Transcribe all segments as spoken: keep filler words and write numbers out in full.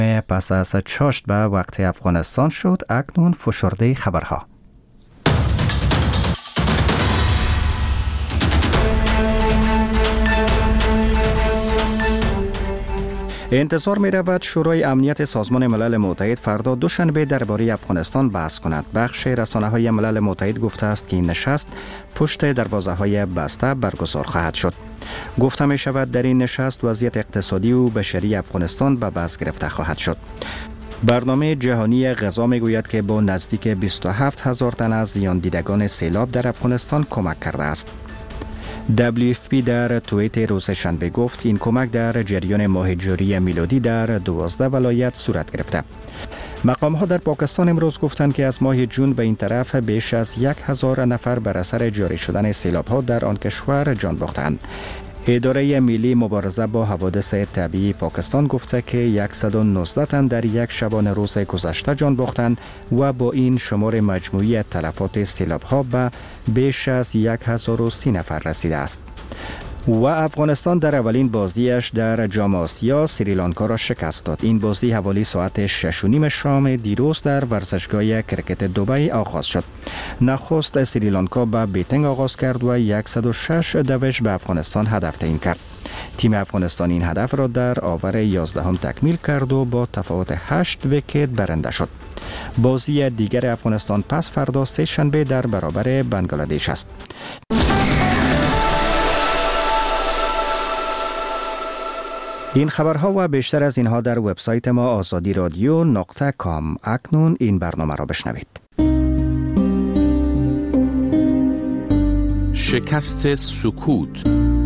پس از چاشت به وقت افغانستان شد. اکنون فشرده خبرها. انتظار می رود شورای امنیت سازمان ملل متحد فردا دوشنبه درباره افغانستان بحث کند. بخش رسانه های ملل متحد گفته است که این نشست پشت دروازه های بسته برگزار خواهد شد. گفته می شود در این نشست وضعیت اقتصادی و بشری افغانستان به بحث گرفته خواهد شد. برنامه جهانی غذا می گوید که با نزدیک بیست و هفت هزار تن از زیان دیدگان سیلاب در افغانستان کمک کرده است. دبلیو اف پی در توییت روز شنبه گفت این کمک در جریان ماه جوری میلادی در دوازده ولایت صورت گرفته. مقام ها در پاکستان امروز گفتند که از ماه جون به این طرف بیش از یک هزار نفر بر اثر جاری شدن سیلاب ها در آن کشور جان باختند. اداره ملی مبارزه با حوادث طبیعی پاکستان گفته که صد و نوزده تن در یک شبانه روز گذشته جان باختند و با این شمار مجموعی تلفات سیلاب ها به بیش از هزار و سی نفر رسیده است. و افغانستان در اولین بازیش در جام آسیا سریلانکا را شکست داد. این بازی حوالی ساعت شش و نیم شام دیروز در ورزشگاه کرکت دبی آغاز شد. نخست سریلانکا به بیتنگ آغاز کرد و صد و شش دوش به افغانستان هدف تعیین کرد. تیم افغانستان این هدف را در آور یازدهم تکمیل کرد و با تفاوت هشت ویکت برنده شد. بازی دیگر افغانستان پس فردا سه شنبه در برابر بنگلادش است. این خبرها و بیشتر از اینها در وبسایت ما آزادی رادیو نقطه کام. اکنون این برنامه را بشنوید. شکست سکوت.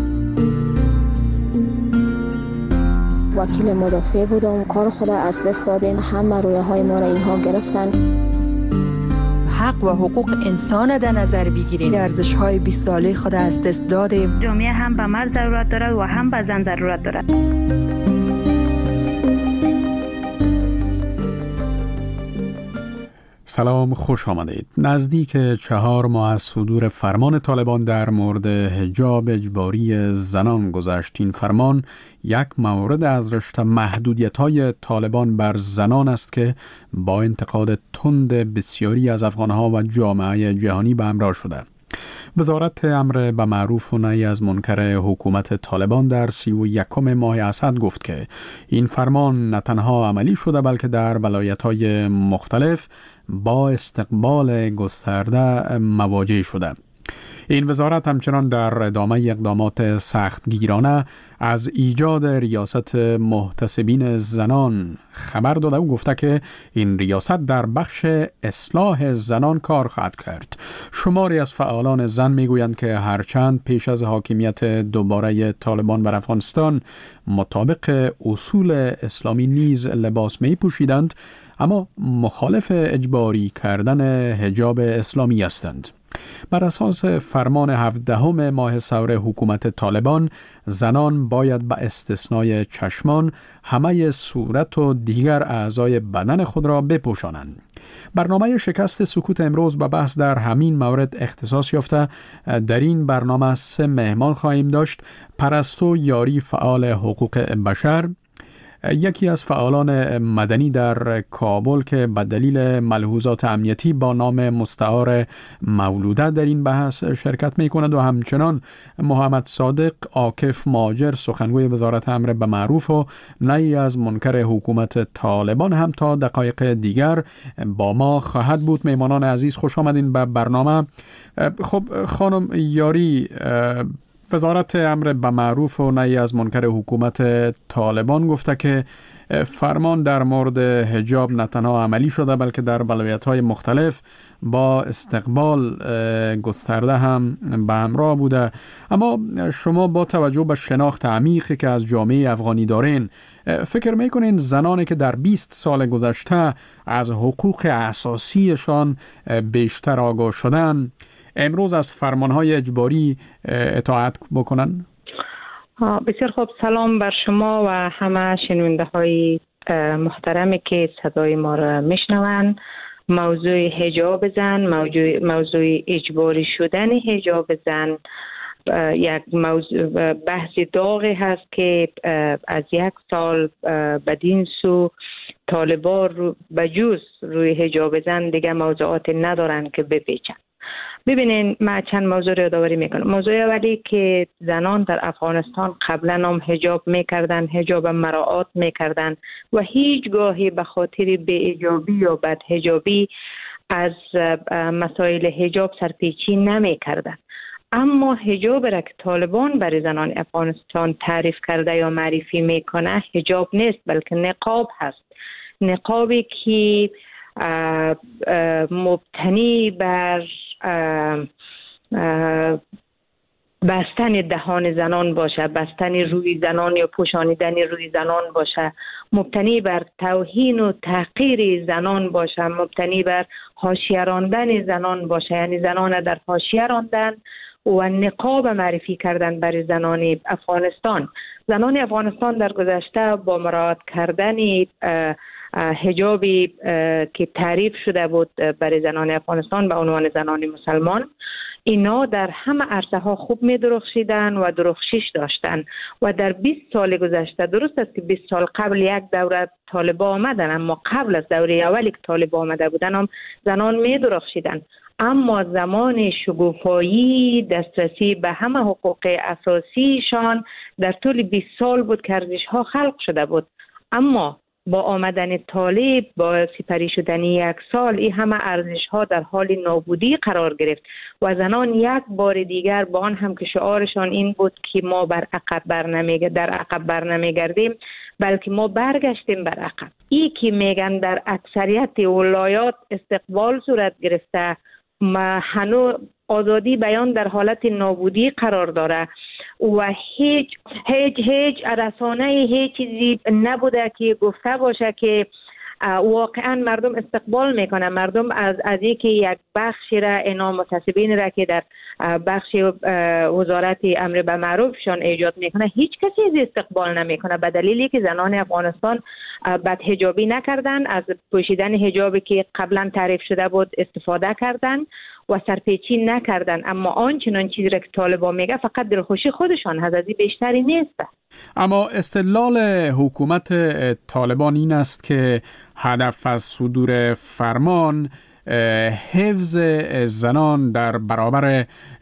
وکیل مدافع بودم، کار خود از دست دادیم، همه رویه های ما را اینها گرفتن. حق و حقوق انسان در نظر بگیریم. ارزش های بیست ساله خود از دست دادیم. جامعه هم به مرد ضرورت دارد و هم به زن ضرورت دارد. سلام، خوش آمدید. نزدیک چهار ماه از صدور فرمان طالبان در مورد حجاب اجباری زنان گذشت. این فرمان یک مورد از رشته محدودیت‌های طالبان بر زنان است که با انتقاد تند بسیاری از افغان‌ها و جامعه جهانی به همراه شده. وزارت امر به معروف و نهی از منکر حکومت طالبان در سی و یکم ماه اسد گفت که این فرمان نه تنها عملی شده بلکه در ولایت‌های مختلف با استقبال گسترده مواجه شده. این وزارت همچنان در ادامه اقدامات سختگیرانه از ایجاد ریاست محتسبین زنان خبر داده و گفته که این ریاست در بخش اصلاح زنان کار خواهد کرد. شماری از فعالان زن میگویند که هرچند پیش از حاکمیت دوباره طالبان بر افغانستان مطابق اصول اسلامی نیز لباس می پوشیدند، اما مخالف اجباری کردن حجاب اسلامی هستند. بر اساس فرمان هفدهم ماه ثور حکومت طالبان، زنان باید به استثنای چشمان همه صورت و دیگر اعضای بدن خود را بپوشانند. برنامه شکست سکوت امروز به بحث در همین مورد اختصاص یافته. در این برنامه سه مهمان خواهیم داشت: پرستو یاری، فعال حقوق بشر، یکی از فعالان مدنی در کابل که به دلیل ملحوظات امنیتی با نام مستعار مولوده در این بحث شرکت می کند، و همچنان محمد صادق عاکف ماجر، سخنگوی وزارت امر به معروف و نهی از منکر حکومت طالبان هم تا دقایق دیگر با ما خواهد بود. میمانان عزیز، خوش آمدین به برنامه. خب خانم یاری، وزارت امر به معروف و نهی از منکر حکومت طالبان گفته که فرمان در مورد حجاب نه تنها عملی شده بلکه در ولایت‌های مختلف با استقبال گسترده هم به همراه بوده. اما شما با توجه به شناخت عمیقی که از جامعه افغانی دارین، فکر میکنین زنانی که در بیست سال گذشته از حقوق اساسیشان بیشتر آگاه شدن امروز از فرمانهای اجباری اطاعت بکنن؟ بسیار خوب. سلام بر شما و همه شنونده های محترمی که صدای ما را میشنوند. موضوع حجاب زن، موضوع, موضوع اجباری شدن حجاب زن یک موضوع بحث داغی هست که از یک سال بدین سو طالبان رو بجوز روی حجاب زن دیگه موضوعات ندارن که بپیچن. ببینین من چند موضوع رو یادآوری میکنم. موضوع اولی که زنان در افغانستان قبلا هم حجاب میکردن، حجاب مراعات میکردن و هیچ گاهی به خاطر بی‌حجابی یا بد حجابی از مسائل حجاب سرپیچی نمیکردن. اما حجاب را که طالبان برای زنان افغانستان تعریف کرده یا معرفی میکنه حجاب نیست، بلکه نقاب هست. نقابی که اه اه مبتنی بر اه اه بستن دهان زنان باشه، بستن روی زنان یا پوشانیدن روی زنان باشه، مبتنی بر توهین و تحقیر زنان باشه، مبتنی بر حاشیه راندن زنان باشه، یعنی زنان در حاشیه راندن و نقاب معرفی کردن برای زنان افغانستان. زنان افغانستان در گذشته با مراعات کردن حجابی که تعریف شده بود برای زنان افغانستان به عنوان زنان مسلمان، اینا در همه عرصه ها خوب می درخشیدن و درخشش داشتن و در بیست سال گذشته، درست است که بیست سال قبل یک دوره طالبان آمدن، اما قبل از دوره اولی که طالبان آمده بودن هم زنان می درخشیدن. اما زمان شگوفایی دسترسی به همه حقوق اساسیشان در طول بیست سال بود که ارزش ها خلق شده بود. اما با آمدن طالب، با سپری شدن یک سال، این همه ارزش ها در حال نابودی قرار گرفت و زنان یک بار دیگر با آن هم که شعارشان این بود که ما بر عقب برنمیگردیم، در عقب برنمیگردیم، بلکه ما برگشتیم بر عقب. این که میگن در اکثریت ولایات استقبال صورت گرفته، ما هنوز آزادی بیان در حالت نابودی قرار داره و هیچ هیچ هیچ رسانه هیچ چیزی نبوده که گفته باشه که واقعا مردم استقبال میکنه. مردم از از اینکه یک بخشی را، اینا متعصبین را که در بخش وزارت امر به معروفشان ایجاد میکنه، هیچ کسی از استقبال نمیکنه، به دلیلی که زنان افغانستان بد حجابی نکردن، از پوشیدن حجابی که قبلا تعریف شده بود استفاده کردن و سرپیچی نکردن. اما آنچنان چیزی را که طالبان میگه فقط دلخوشی خودشان هست، از این بیشتری نیست. اما استدلال حکومت طالبان این است که هدف از صدور فرمان حفظ زنان در برابر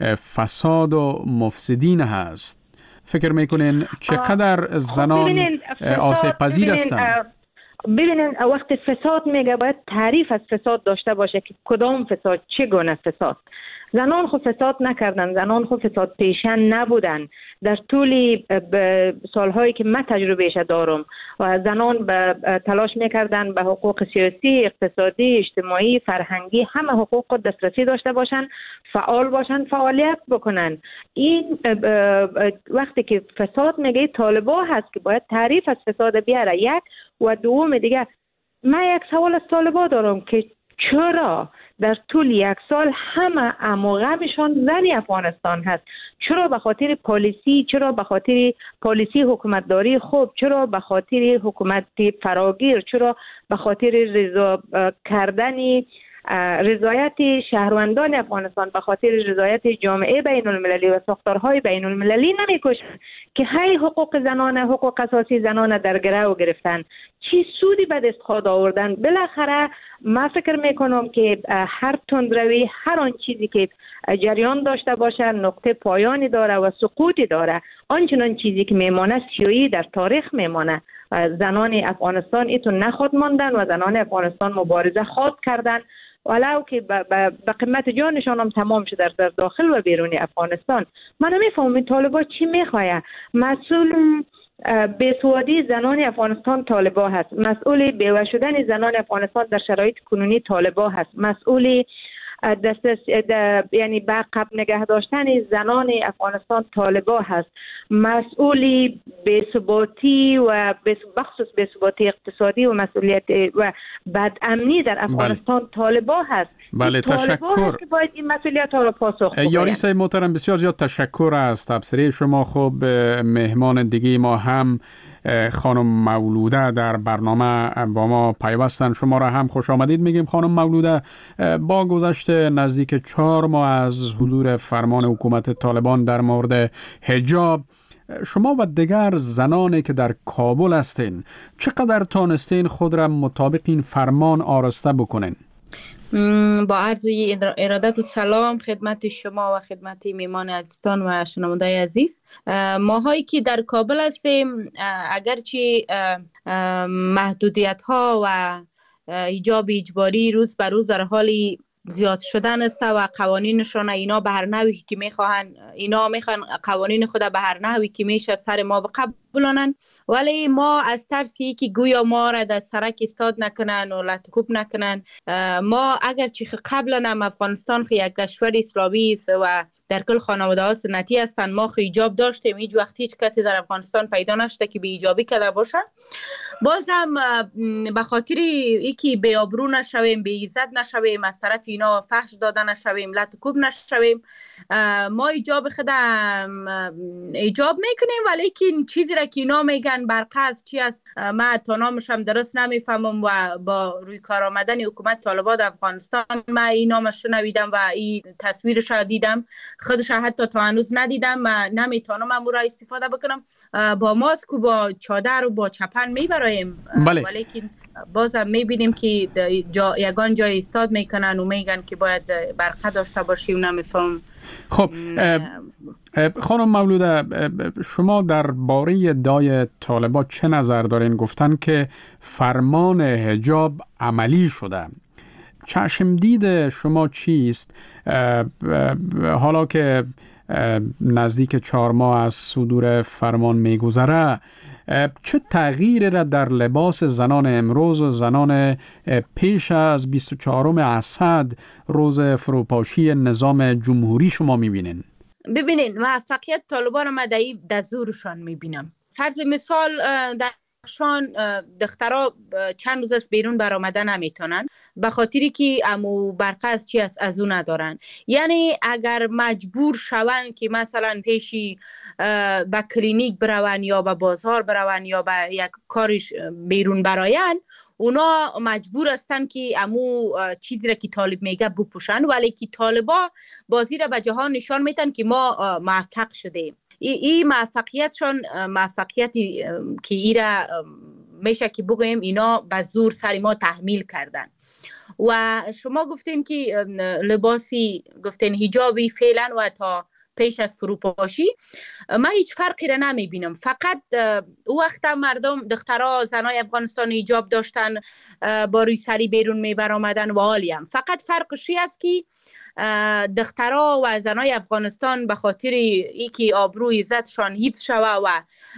فساد و مفسدین هست. فکر میکنین چقدر زنان آسیب پذیر هستند؟ ببینین وقتی فساد میگه باید تعریف از فساد داشته باشه که کدام فساد، چه گونه فساد. زنان خود فساد نکردن، زنان خود فساد پیشن نبودن. در طول سالهایی که من تجربهش دارم و زنان به تلاش میکردن به حقوق سیاسی، اقتصادی، اجتماعی، فرهنگی، همه حقوق دسترسی داشته باشن، فعال باشن، فعالیت بکنن. این وقتی که فساد میگه طالبان هست که باید تعریف از فساد بیاره. یک و دوم دیگه، من یک سوال از طالبان دارم که چرا در طول یک سال همه اموغمشان زن افغانستان هست؟ چرا به خاطر پالیسی، چرا به خاطر پالیسی حکومتداری خوب، چرا به خاطر حکومت فراگیر، چرا به خاطر رضا کردن رضایت شهروندان افغانستان، به خاطر رضایت جامعه بین المللی و ساختارهای بین المللی نمیکشن که هی حقوق زنان، حقوق اساسی زنان در گرو گرفتن؟ چی سودی به دست خود آوردن؟ بالاخره من فکر میکنم که هر تندروی، هر آن چیزی که جریان داشته باشه نقطه پایانی داره و سقوطی داره. آنچنان چیزی که میمانه سیایی در تاریخ میمانه. زنان افغانستان ایتون نخود ماندن و زنان افغانستان مبارزه خود کردن، ولو که به قیمت جانشان هم تمام شده در داخل و بیرون افغانستان. من نمیفهمم طالبان چی میخواه. مسئول بیسوادی زنان افغانستان طالبان هست، مسئول بیوه شدن زنان افغانستان در شرایط کنونی طالبان هست، مسئول دست یعنی به عقب نگه داشتن زنان افغانستان طالبان هست، مسئولی بی‌ثباتی و بخصوص بی‌ثباتی اقتصادی و مسئولیت و بدامنی در افغانستان بله. طالبان هست. بله تشکر. که باید این مسئولیت ها را پاسخ بدهند. یاری صاحب محترم بسیار زیاد تشکر از تبصره شما. خب مهمان دیگه ما هم خانم مولوده در برنامه با ما پیوستن. شما را هم خوش آمدید میگیم خانم مولوده. با گذشت نزدیک چهار ماه از صدور فرمان حکومت طالبان در مورد حجاب، شما و دیگر زنانی که در کابل هستین چقدر تانستین خود را مطابق این فرمان آراسته بکنین؟ با عرض ارادت و سلام خدمت شما و خدمت میمان عزیزان و شنوندای عزیز. ماهایی که در کابل هستیم اگرچه محدودیت ها و حجاب اجباری روز به روز در حالی زیاد شدن است و قوانینشون اینا به هر نحوی که میخواهن اینا میخوان قوانین خود به هر نحوی که میشه سر ما بقبولانن، ولی ما از ترسی که گویا ما را در سرک استاد نکنن و لطکوب نکنن، ما اگر چی قبلا هم افغانستان خی یک کشور اسلامی است و در کل خانواده ها سنتی هستن، ما خی حجاب داشتیم، هیچ وقت هیچ کسی در افغانستان پیدا نشده که بی حجابی کرده باشه. باز هم به خاطر اینکه بی آبرو نشویم، بی عزت نشویم، از طرف اینا فحش داده نشویم، لطکوب نشویم، ما حجاب خود حجاب میکنیم، ولی که چیزی را که اینا میگن برقصد چی است من تا نامش هم درست نمیفهمم و با روی کار آمدن حکومت طالبان افغانستان من این نامش نویدم و این تصویرش را دیدم، خودش حتی تا هنوز ندیدم، من نمیتونم امو را استفاده بکنم. با ماسک و با چادر و با چپن میبرایم، بله. ولی که بازم میبینیم که جا یگان جای استاد میکنن و میگن که باید برقه داشته باشیم، نمیفهم. خب خانم مولوده، شما در باره ادعای طالبان چه نظر دارین؟ گفتن که فرمان حجاب عملی شده، چشم دید شما چیست حالا که نزدیک چهار ماه از صدور فرمان میگذره؟ چه تغییری را در لباس زنان امروز و زنان پیش از بیست و چهارم اسد روز فروپاشی نظام جمهوری شما میبینین؟ ببینین موفقیت طالبان ما در زورشان میبینم. فرض مثال در شان دخترها چند روز از بیرون برآمدن نمیتونن به خاطری که امو برقه از چی است از اون ندارن. یعنی اگر مجبور شون که مثلا پیشی به کلینیک برون یا به بازار برون یا به یک کارش بیرون براین، اونا مجبور هستن که امو چیزی را که طالب میگه بپوشن، ولی که طالبا بازی را به جهان نشان میتن که ما موفق شدیم. این موفقیتشون موفقیتی که ایرا میشه که بگویم اینا به زور سر ما تحمیل کردن. و شما گفتین که لباسی گفتین حجابی فعلا و تا پیش از فروپاشی من هیچ فرقی را نمی بینم. فقط او وقت مردم دخترها زنای افغانستان حجاب داشتن با روی سری بیرون می برآمدن و حالیم. فقط فرقشی است که دخترها و زنای افغانستان به خاطر اینکه آبروی عزتشان حفظ شوه و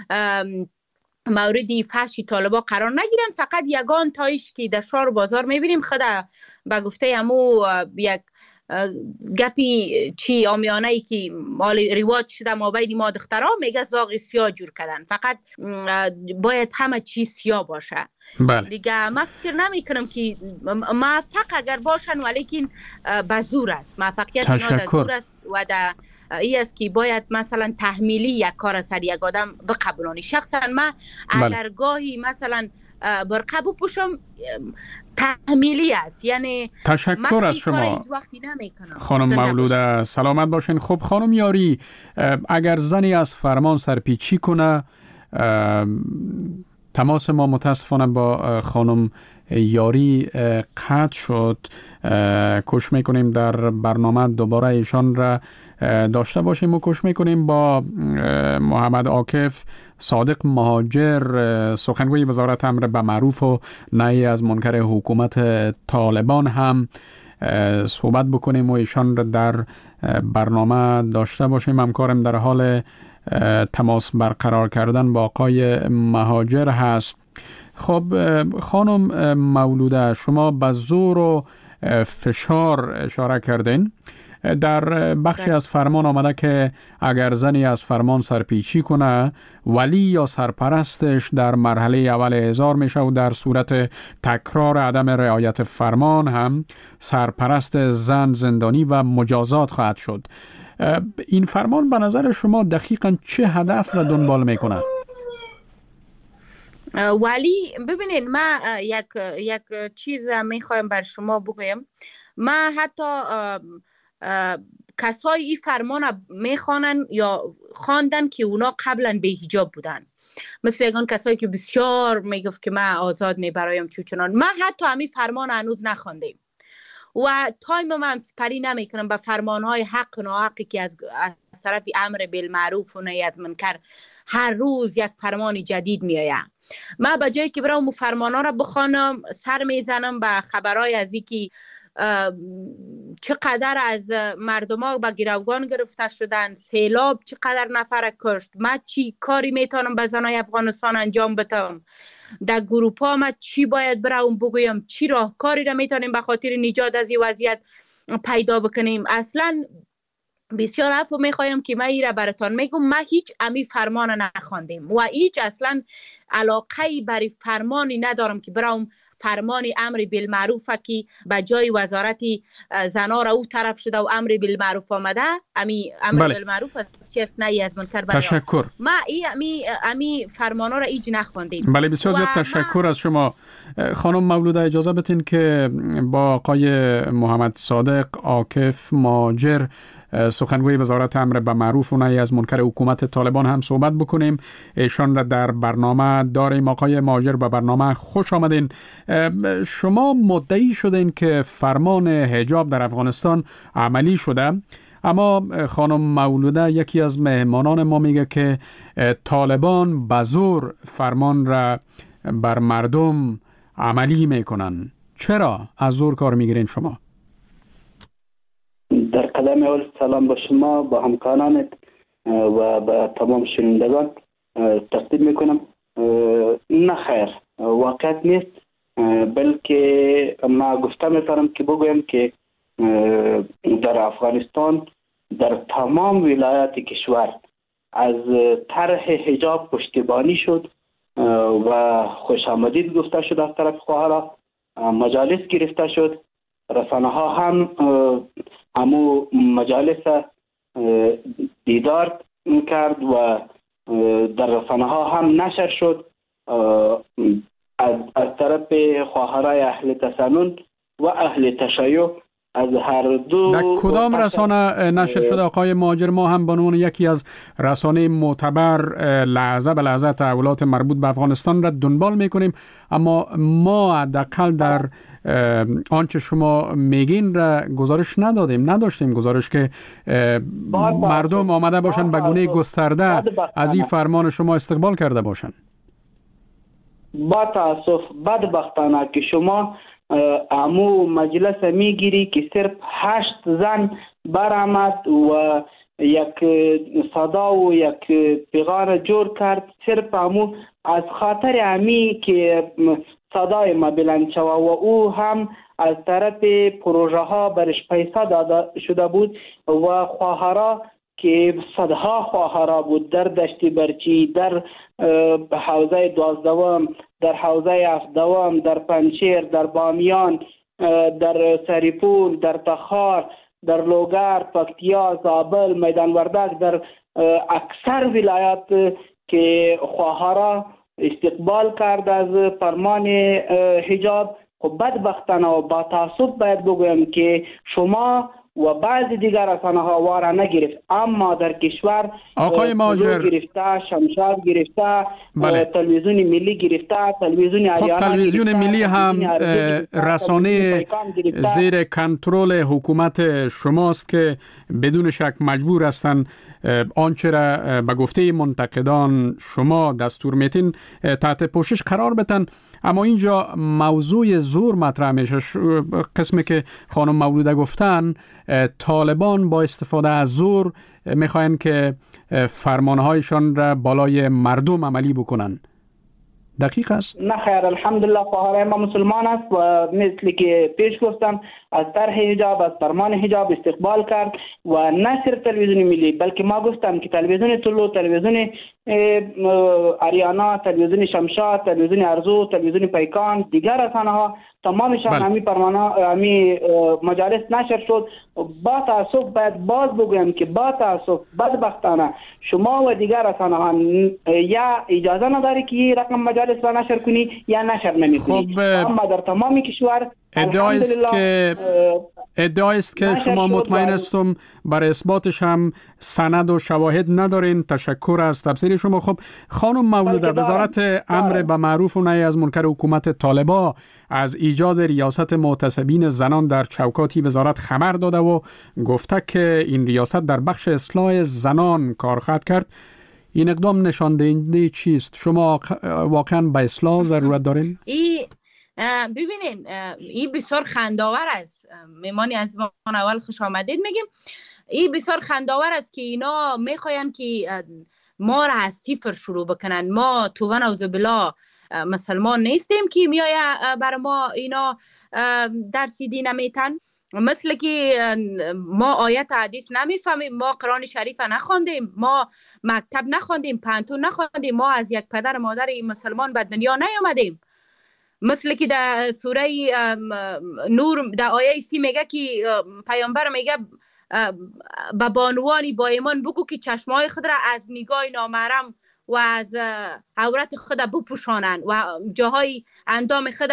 موردی فحش طالبا قرار نگیرن، فقط یگان تایش که در شهر و بازار میبینیم خود به گفته امو یک گپی چی آمیانه ای که مال رواج شده ما بین ما دخترها میگه زاغ سیاه جور کردن، فقط باید همه چیز سیاه باشه. بله. دیگه من فکر نمی کنم که موفق اگر باشن ولیکن به زور است، موفقیت اینا در زور است و در ای است که باید مثلا تحمیلی یک کار سر یک آدم بقبولانی. شخصا من اگر گاهی مثلا برقه بپوشم تحمیلی است، یعنی تشکر از شما خانم مولوده، سلامت باشین. خب خانم یاری، اگر زنی از فرمان سرپیچی کنه، تماس ما متاسفانه با خانم یاری قطع شد، کوشش میکنیم در برنامه دوباره ایشان را داشته باشیم و کوشش میکنیم با محمد عاکف صادق مهاجر سخنگوی وزارت امر به معروف و نهی از منکر حکومت طالبان هم صحبت بکنیم و ایشان را در برنامه داشته باشیم. همکارم در حال تماس برقرار کردن با آقای مهاجر هست. خب خانم مولوده، شما به زور و فشار اشاره کردین. در بخشی از فرمان آمده که اگر زنی از فرمان سرپیچی کنه، ولی یا سرپرستش در مرحله اول احضار میشه و در صورت تکرار عدم رعایت فرمان هم سرپرست زن زندانی و مجازات خواهد شد. این فرمان به نظر شما دقیقاً چه هدف را دنبال میکنه؟ ولی ببینید، من یک یک چیز میخوایم بر شما بگویم. من حتی کسای این فرمان میخوانن یا خواندن که اونا قبلا به حجاب بودن، مثل اگان کسایی که بسیار میگفت که من آزاد میبرایم چوچنان. من حتی همی فرمان هنوز نخواندیم و تایم من سپری نمی کنم به فرمانهای حق و ناحقی که از, از طرف امر بالمعروف و نهی از منکر هر روز یک فرمان جدید می آید. من به جایی که برام فرمانها را بخوانم سر میزنم به خبرهای از اینکه چقدر از مردم ها به گروگان گرفته شدن، سیلاب چقدر نفر کشت، من چی کاری میتونم به زنای افغانستان انجام بدم، در گروپ ها من چی باید برام بگویم، چی راهکاری را میتونیم به خاطر نجات از این وضعیت پیدا بکنیم. اصلا بسیار عفو میخوایم که من این را براتان میگم، من هیچ امی فرمان نخواندیم و هیچ اصلا علاقه برای فرمانی ندارم که برام فرمان امر بالمعروف که به جای وزارت زنا را او طرف شده و امر بالمعروف آمده، امی امر بله. بالمعروف چیز نهی از منکر بیان. تشکر. ما ای امی امی فرمانا را ایج نخواندیم. بله بسیار زیاد تشکر ما... از شما خانم مولوده. اجازه بدین که با آقای محمد صادق عاکف ماجر سخنگوی وزارت امر به معروف و نهی از منکر حکومت طالبان هم صحبت بکنیم. ایشان را در برنامه داریم. آقای ماجر به برنامه خوش آمدین. شما مدعی شدین که فرمان حجاب در افغانستان عملی شده، اما خانم مولوده یکی از مهمانان ما میگه که طالبان به زور فرمان را بر مردم عملی میکنن. چرا از زور کار میگیرین شما؟ در قدم اول سلام به شما، با همکارانت و به تمام شنوندگان تقدیم میکنم. نه خیر، واقعیت نیست، بلکه ما گفته میتونم که بگویم که در افغانستان در تمام ولایات کشور از طرح حجاب پشتیبانی شد و خوش آمدید گفته شد از طرف خواهرها، مجالس گرفته شد، رسانه ها هم همو مجالس دیدار کرد و در رسانه ها هم نشر شد از, از طرف خواهرای اهل تسنن و اهل تشیع. از هر دو در کدام رسانه نشر شده آقای ماجر؟ ما هم به عنوان یکی از رسانه معتبر لحظه به لحظه تحولات مربوط به افغانستان را دنبال میکنیم، اما ما حداقل در آنچه شما میگین را گزارش ندادیم، نداشتیم گزارش که مردم آمده باشن به گونه گسترده از این فرمان شما استقبال کرده باشن. با تاسف بدبختانه که شما امو مجلس میگیری که صرف هشت زن برآمد و یک صدا و یک پیغام جور کرد، صرف امو از خاطر امی که صدای ما بلند شود و او هم از طرف پروژه ها برش پیسه داده شده بود و خواهرها که صدها خواهرها بود در دشت برچی، در حوزه دوازدهم، در حوزه هفدهم، در پنجشیر، در بامیان، در سریپور، در تخار، در لوگر، پکتیا، زابل، میدان وردک، در اکثر ولایات که خواهرها استقبال کرد از فرمان حجاب. خب بدبختانه و با تعصب باید بگویم که شما و بعضی دیگر رسانه ها وارا نگرفت، اما در کشور آقای ماجر گرفته، شمشاد گرفته، بله. تلویزیون ملی گرفته، تلویزیون خب تلویزیون ملی هم رسانه زیر کنترل حکومت شماست که بدون شک مجبور هستند آنچه را به گفته منتقدان شما دستور میتین تحت پوشش قرار بدن. اما اینجا موضوع زور مطرح میشه، قسمی که خانم مولوده گفتن طالبان با استفاده از زور میخواین که فرمانهایشان را بالای مردم عملی بکنن. دقیق است؟ نه خیر، الحمدلله خواهرای ما مسلمان است و مثل که پیش گفتم از طرح حجاب، از فرمان حجاب استقبال کرد و نه صرف تلویزیون ملی بلکه ما گفتم که تلویزیون طلوع، تلویزیون آریانا، تلویزیون شمشاد، تلویزیون ارزو، تلویزیون پیکان، دیگر رسانه ها تمامشان همی فرمانا همی مجالس نشر شد. با تعصب باید باز بگویم که با تعصب بدبختانه شما و دیگر رسانه ها یا اجازه نداری که رقم مجالس را نشر کنی یا نشر نمی کنی. خب اما در تمام کشور ادعای است که ادعای است که شما مطمئن هستم بر اثباتش هم سند و شواهد ندارین. تشکر از تفسیر شما. خب خانم مولوده، وزارت امر به معروف و نهی از منکر حکومت طالبا از ایجاد ریاست محتسبین زنان در چوکاتی وزارت خبر داده و گفته که این ریاست در بخش اصلاح زنان کار خواهد کرد. این اقدام نشان دهنده چیست؟ شما واقعا به اصلاح ضرورت دارین؟ ای ببینین، این بسیار خنداور است. میمانی از ما اول خوش آمدید میگیم. این بسیار خنداور است که اینا میخواین که ما را از صفر شروع بکنن. ما تو و نعوذ بالله مسلمان نیستیم که میای بر ما اینا درسی دین نمیتن. مثل که ما آیت حدیث نمیفهمیم، ما قرآن شریف نخواندیم، ما مکتب نخواندیم، پانتون نخواندیم، ما از یک پدر مادر مسلمان به دنیا نیامدیم. مثل که در سوره نور در آیه سی میگه که پیامبر میگه به بانوانی با ایمان بگو که چشمای خود را از نگاه نامحرم و از عورت خود بپوشانند و جاهای اندام خود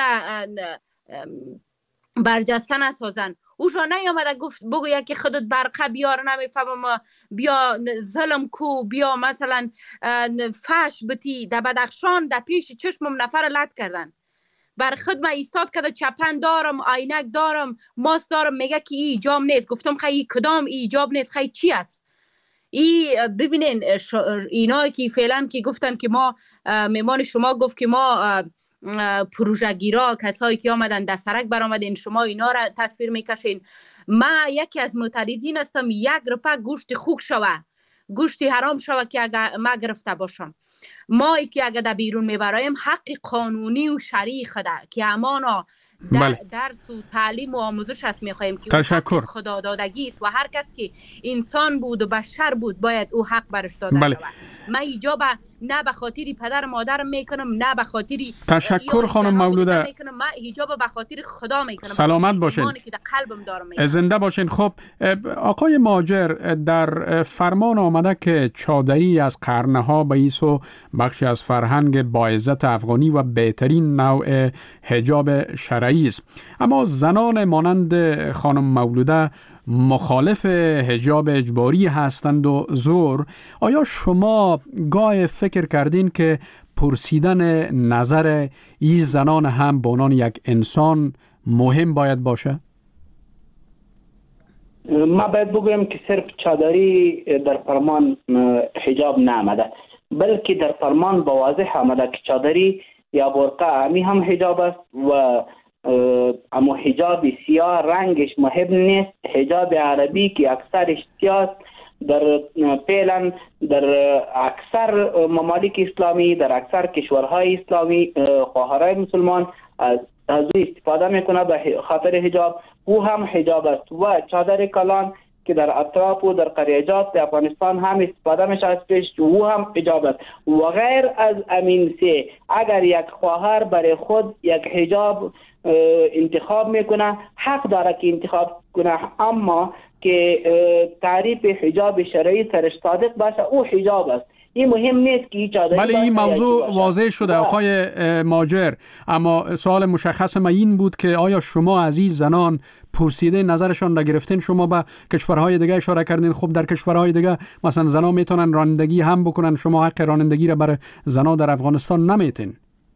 برجسته نسازند. اوشا نیامده گفت بگوید که خودت برقه بیار، نمیفهمم، بیا ظلم کو، بیا مثلا فحش بتی. در بدخشان در پیش چشمم نفر لط کردن، بر خود ما ایستاد کرده چپن دارم، عینک دارم، ماسک دارم، میگه که ای ایجاب نیست. گفتم خیلی کدام ای ایجاب نیست، خیلی چی است ای؟ ببینین اینا که فعلا که گفتن که ما میمان شما گفت که ما پروژه‌گیرا، کسایی که آمدن در سرک برآمدین، شما اینا را تصویر میکشین. ما یکی از معترضین هستم یک رپه گوشت خوک شوه، گوشت حرام شوه که اگر ما گرفته باشم. ما که اگر در بیرون میبرایم حق قانونی و شرعی خدا که امانا در بله. درس و تعلیم و آموزش است میخوایم که تشکر. خدا دادگی است و هر کس که انسان بود و بشر بود باید او حق برش داده بله. شود. من ایجاب نه به خاطر پدر مادرم میکنم، نه به خاطر تشکر خانم مولوده. من ایجاب به خاطر خدا میکنم. سلامت باشین، که در قلبم دارم. زنده باشین. خب آقای ماجر، در فرمان آمده که چادری از قرنها به ایسو بخشی از فرهنگ باعزت افغانی و بهترین نوع حجاب شرعی است، اما زنان مانند خانم مولوده مخالف حجاب اجباری هستند و زور. آیا شما گاه فکر کردین که پرسیدن نظر این زنان هم به عنوان یک انسان مهم باید باشه؟ ما باید بگویم که صرف چادری در فرمان حجاب نآمده، بلکه در فرمان با واضح آمده که چادری یا برقع امی هم حجاب است و اما حجاب سیاه رنگش مهم نیست. حجاب عربی که اکثرش سیاه در فعلا در اکثر ممالک اسلامی، در اکثر کشورهای اسلامی خواهرای مسلمان از از استفاده میکنه به خاطر حجاب. او هم حجاب است و چادر کلان که در اطراف و در قریجات در افغانستان هم استفاده میشه از پیش، او هم حجاب است. و غیر از امین سه، اگر یک خواهر برای خود یک حجاب انتخاب میکنه حق داره که انتخاب کنه، اما که تعریف حجاب شرعی سرش صادق باشه او حجاب است. این مهم نیست که چادری. بله این موضوع واضح شده آقای ماجر، اما سوال مشخص ما این بود که آیا شما عزیز زنان پرسیده نظرشان را گرفتین؟ شما به کشورهای دیگه اشاره کردین، خب در کشورهای دیگه مثلا زنان میتونن رانندگی هم بکنن، شما حق رانندگی را برای زنان در افغانستان نمیتین؟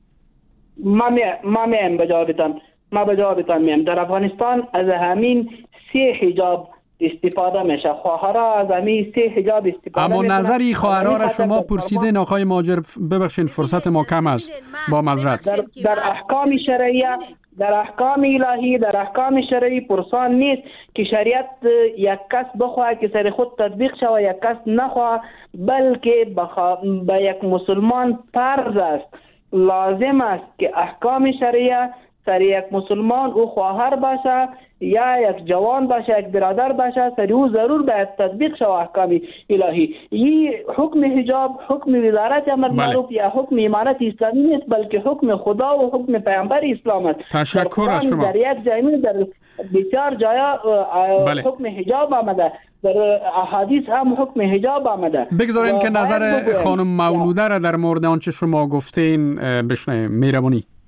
ما می ما میم بجوابتان ما بجوابتان میم در افغانستان از همین سه حجاب استفاده میشه. خواهرها از همین سه حجاب استفاده اما نظری خواهرها را شما پرسیدین آقای ماجر؟ ببخشید فرصت ما کم است با معذرت. در, در احکام شرعیه، در احکام الهی، در احکام شرعی پرسان نیست که شریعت یک کس بخواه که سر خود تطبیق شود یک کس نخواه، بلکه بخوا... به یک مسلمان فرض است، لازم است که احکام شرعیه سر یک مسلمان او خواهر باشه یا یک جوان باشه، یک برادر باشه، سر او ضرور باید تطبیق شود احکام الهی. این حکم حجاب حکم وزارت امر معروف یا حکم امارت اسلامی نیست، بلکه حکم خدا و حکم پیامبر اسلام است. تشکر از شما. در یک جای در بسیار جایا بله. حکم حجاب آمده، در احادیث هم حکم حجاب آمده. بگذارین که نظر خانم مولوده را در مورد آنچه شما گفتین بشنویم. مهربانی.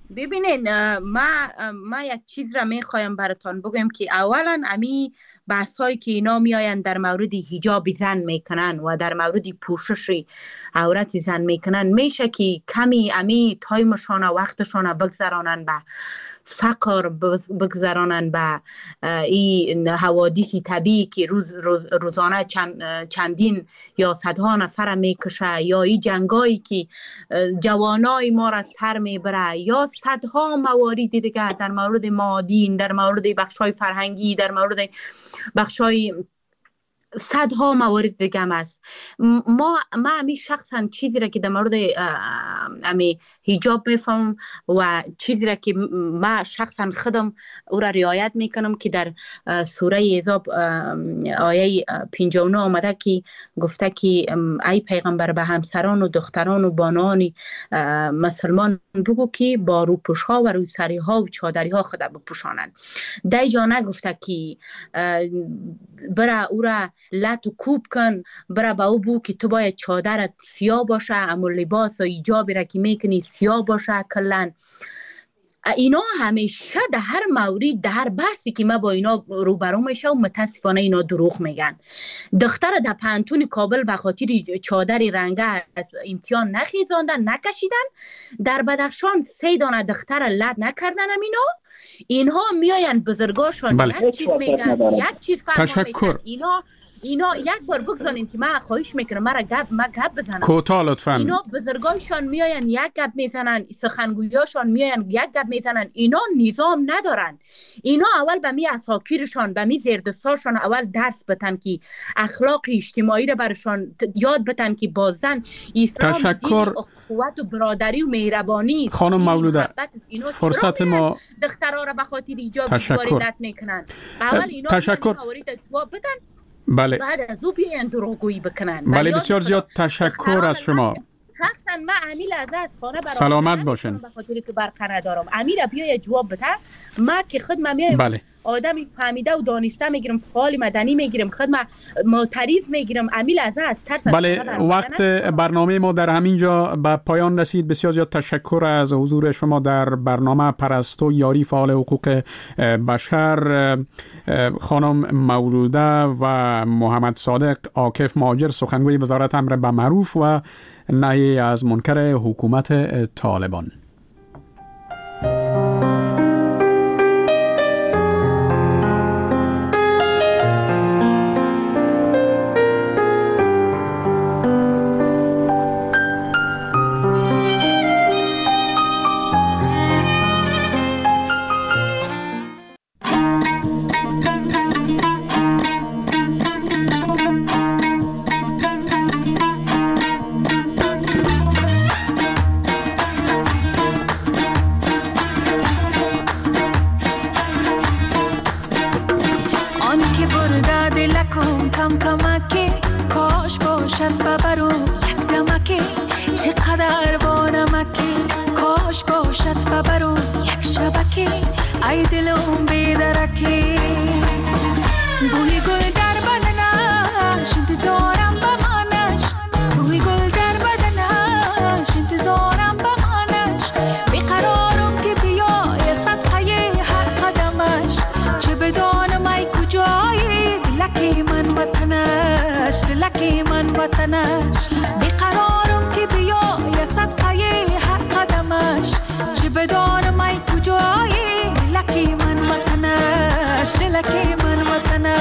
ببینین ما ما یک چیز را میخوایم براتون بگویم که اولا امی بحث هایی که اینا میآیند در مورد حجاب زن میکنن و در مورد پوشش عورت زن میکنن، میشه که کمی امی تایمشان و وقتشان بگذرانن به فقر، بگذرانن به این حوادث طبیعی که روز, روز روزانه چند چندین یا صدها نفر میکشه، یا این جنگایی که جوانای ما را سر میبره، یا صدها موارد دیگر در مورد مادین، در مورد بخشای فرهنگی، در مورد بخشای صدها موارد دیگه هم است. ما ما امی شخصا چیزی را که در مورد امی حجاب میفهم و چیزی را که ما شخصا خودم او را رعایت میکنم که در سوره احزاب آیه پنجاه و نه آمده که گفته که ای پیغمبر به همسران و دختران و بانوان مسلمان بگو که با روپوش ها و روسری ها و چادری ها خود بپوشانند. دای جا نگفته که برا او را لط و کوب کن، برا با او بو که تو باید چادرت سیاه باشه، اما لباس و ایجابی را که میکنی سیاه باشه کلن. اینا همیشه در هر مورد، در هر بحثی که ما با اینا روبرو میشه و متاسفانه اینا دروغ میگن. دختر در پانتون کابل به خاطر چادر رنگه از امتحان نخیزاندن، نکشیدن. در بدخشان سه دانه دختر لط نکردن. اینا اینها میاین بزرگاشان بله. یک چیز میگن، یک چیز فرمان میگن. اینا اینا یک بار بگذارین که من خواهش میکنم مرا گپ ما گپ بزنم. کوتاه لطفاً. اینا بزرگایشان میاین یک گپ میزنن، سخنگویاشان میاین یک گپ میزنن. اینا نظام ندارن. اینا اول به می اساکیرشان، به می زیردستاشان اول درس بدن که اخلاق اجتماعی را برشان یاد بدن که بازن اسلام تشکر. اخوت و برادری و مهربانی. خانم مولوده فرصت ما دخترها را به خاطر ایجاب واردت میکنن. اول اینا تشکر. جواب بدن. بله. بعد از او بیاین دروغگویی بکنن. بله بسیار زیاد تشکر از شما. شخصا من امیل از خانه برای سلامت باشین. به خاطر که برق ندارم. امیر بیا جواب بده. ما که خود ما میایم بله. آدمی فهمیده و دانسته میگیرم، فعال مدنی میگیرم، خود ما معترض میگیرم. امیل از است ترس. بله وقت برنامه ما در همین جا به پایان رسید. بسیار زیاد تشکر از حضور شما در برنامه پرستو یاری فعال حقوق بشر، خانم مولوده و محمد صادق عاکف مهاجر سخنگوی وزارت امر به معروف و نهی از منکر حکومت طالبان. ای دلم بیدرکی بوی گل در بدنش انتظارم بمانش، بوی گل در بدنش انتظارم بمانش، بیقرارم که بیای صدقه هر قدمش، چه بدانم ای کجایی دلکی من وطنش، دلکی من وطنش، بیقرارم که بیای صدقه هر قدمش، چه بدانم ای کجایی دلکی من وطنش، دلکی من وطنش.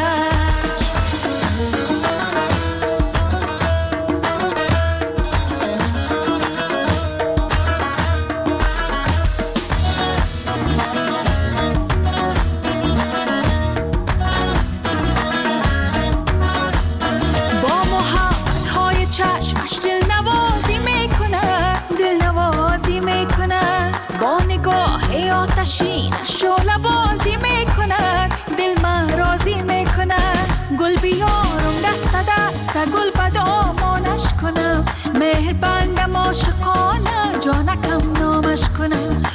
با محبت های چشمش دل نوازی میکنه، دل نوازی میکنه، با نگاه آتشینش شعله بازی میکنه، دل من راضی میکنه، گل بیارم دست دست گل بدامانش کنم، مهر بندم عاشقانه جانکم نامش کنم.